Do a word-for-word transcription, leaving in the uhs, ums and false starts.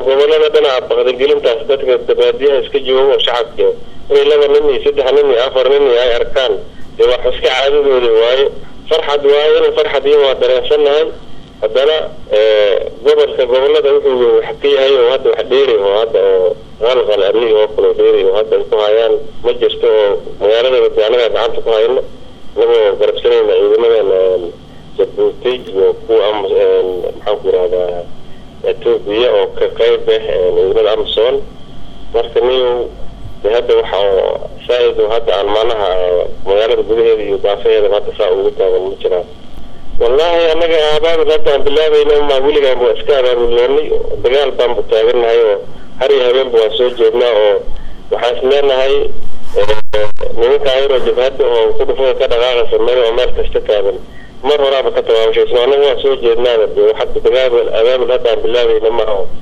gobolada dhinaca baqdagelintaas dadka dabaadiyaha iska jooga shacabka inay laba nin iyo saddex nin iyo afar nin ay arkaan ee wax iska caadadooda waaye farxad waaye in farxad iyo waa dareensanahay haddana gobolka gobolada wuxuu wax ka yahay oo hadda wax dheeri oo hadda oo qalqal amni oo kale dheeri oo hadda ku hayaan ma jirto magaalada wadanaga gacanta ku hayno lagu garabsanayna ciidamada Djibouti iyo kuwa am maxaan ku raadaa Ethiopia oo ka qayb ah ciidamada Amazon marka niyo hadda waxa saaido hadda almaanaha magaalada gudaheeda iyo daafeeda hadda saa ugu taagan ma jiraan wallahi anaga abaabul hadda bilaabeyna ma wiliga buu iska abaabulnay dagaal baan u taaganahay oo hari habeen buu soo jeednaa oo waxaan isleeyahay nimanka ayro jabhada oo ku dhufo ka dhaqaaqaysa meel oo meel kasta taagan mar horaba ka tawaabshay anaga waa soo jeednaa waxa dagaal abaabul hadda bilaabeyna ma